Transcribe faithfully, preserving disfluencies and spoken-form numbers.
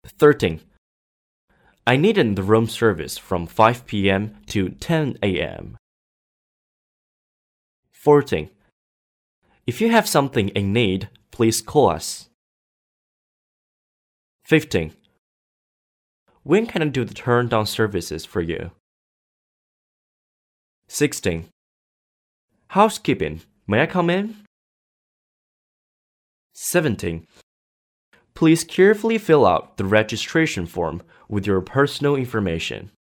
thirteen. I needed the room service from five p.m. to ten a.m. fourteen. If you have something in need, please call us. fifteen. When can I do the turn down services for you? sixteen. Housekeeping, may I come in? seventeen. Please carefully fill out the registration form with your personal information.